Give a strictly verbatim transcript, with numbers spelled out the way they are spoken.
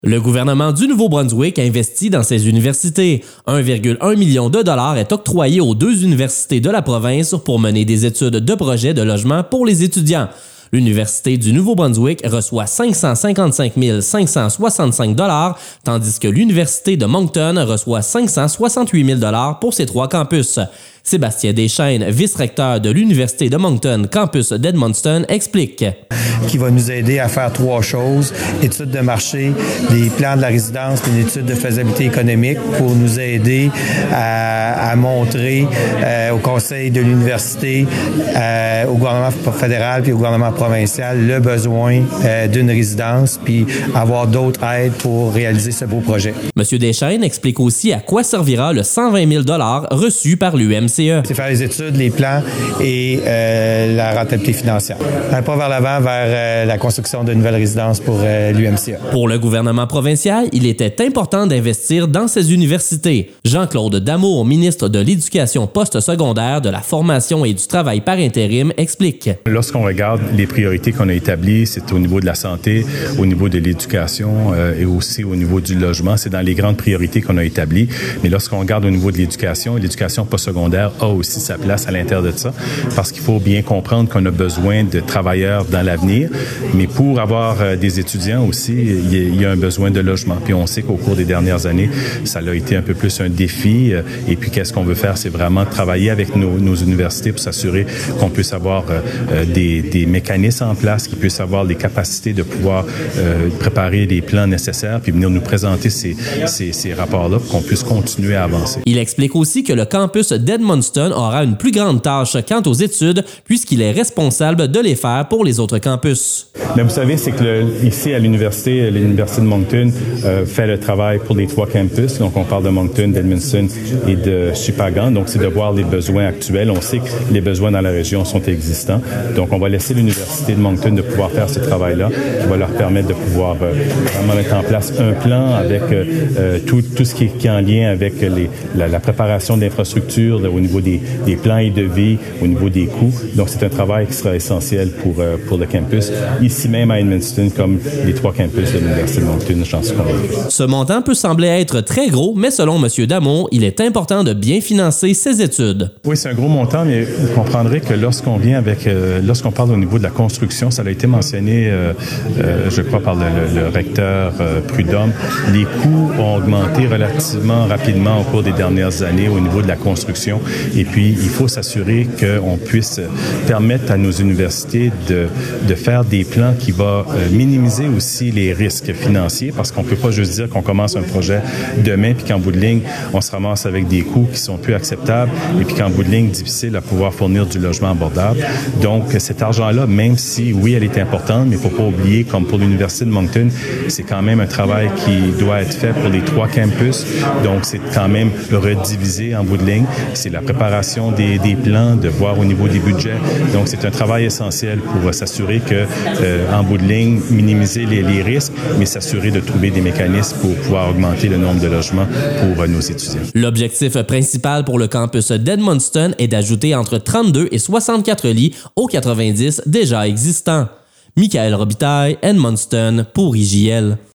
Le gouvernement du Nouveau-Brunswick investit dans ses universités. un virgule un million de dollars est octroyé aux deux universités de la province pour mener des études de projets de logement pour les étudiants. L'Université du Nouveau-Brunswick reçoit cinq cent cinquante-cinq mille cinq cent soixante-cinq dollars, tandis que l'Université de Moncton reçoit cinq cent soixante-huit mille dollars pour ses trois campus. Sébastien Deschênes, vice-recteur de l'Université de Moncton, campus d'Edmundston, explique. Qui va nous aider à faire trois choses, études de marché, des plans de la résidence, puis une étude de faisabilité économique pour nous aider à, à montrer euh, au conseil de l'université, euh, au gouvernement fédéral puis au gouvernement provincial le besoin euh, d'une résidence puis avoir d'autres aides pour réaliser ce beau projet. M. Deschênes explique aussi à quoi servira le cent vingt mille dollars reçu par l'U M C E. C'est faire les études, les plans et euh, la rentabilité financière. Un pas vers l'avant vers euh, la construction de nouvelles résidences pour euh, l'U M C E. Pour le gouvernement provincial, il était important d'investir dans ces universités. Jean-Claude Damour, ministre de l'Éducation postsecondaire, de la formation et du travail par intérim, explique. Lorsqu'on regarde les priorités qu'on a établies, c'est au niveau de la santé, au niveau de l'éducation euh, et aussi au niveau du logement. C'est dans les grandes priorités qu'on a établies. Mais lorsqu'on regarde au niveau de l'éducation, l'éducation postsecondaire a aussi sa place à l'intérieur de ça, parce qu'il faut bien comprendre qu'on a besoin de travailleurs dans l'avenir, mais pour avoir euh, des étudiants aussi, il y a un besoin de logement. Puis on sait qu'au cours des dernières années, ça a été un peu plus un défi. Euh, et puis qu'est-ce qu'on veut faire, c'est vraiment travailler avec nos, nos universités pour s'assurer qu'on puisse avoir euh, des, des mécanismes en place, qu'ils puissent avoir les capacités de pouvoir euh, préparer les plans nécessaires, puis venir nous présenter ces, ces, ces rapports-là pour qu'on puisse continuer à avancer. Il explique aussi que le campus d'Edmundston aura une plus grande tâche quant aux études, puisqu'il est responsable de les faire pour les autres campus. Mais vous savez, c'est que le, ici à l'université, l'université de Moncton euh, fait le travail pour les trois campus. Donc, on parle de Moncton, d'Edmundston et de Shippagan. Donc, c'est de voir les besoins actuels. On sait que les besoins dans la région sont existants. Donc, on va laisser l'université de Moncton de pouvoir faire ce travail-là, qui va leur permettre de pouvoir euh, vraiment mettre en place un plan avec euh, tout, tout ce qui est, qui est en lien avec les, la, la préparation d'infrastructures au niveau des, des plans et devis, au niveau des coûts. Donc, c'est un travail qui sera essentiel pour, euh, pour le campus, ici même à Edmundston, comme les trois campus de l'Université de Moncton, j'en suis convaincu. Ce montant peut sembler être très gros, mais selon M. Damour, il est important de bien financer ses études. Oui, c'est un gros montant, mais vous comprendrez que lorsqu'on vient avec, euh, lorsqu'on parle au niveau de la construction, ça a été mentionné, euh, euh, je crois, par le, le, le recteur euh, Prudhomme, les coûts ont augmenté relativement rapidement au cours des dernières années au niveau de la construction. Et puis, il faut s'assurer qu'on puisse permettre à nos universités de, de faire des plans qui vont euh, minimiser aussi les risques financiers, parce qu'on ne peut pas juste dire qu'on commence un projet demain puis qu'en bout de ligne, on se ramasse avec des coûts qui sont plus acceptables et puis qu'en bout de ligne, difficile à pouvoir fournir du logement abordable. Donc, cet argent-là, même si, oui, elle est importante, mais il ne faut pas oublier, comme pour l'Université de Moncton, c'est quand même un travail qui doit être fait pour les trois campus. Donc, c'est quand même redivisé en bout de ligne. C'est la préparation des, des plans, de voir au niveau des budgets. Donc, c'est un travail essentiel pour s'assurer que, euh, en bout de ligne, minimiser les, les risques, mais s'assurer de trouver des mécanismes pour pouvoir augmenter le nombre de logements pour euh, nos étudiants. L'objectif principal pour le campus d'Edmundston est d'ajouter entre trente-deux et soixante-quatre lits aux quatre-vingt-dix déjà existants. Michael Robitaille, Edmundston, pour I J L.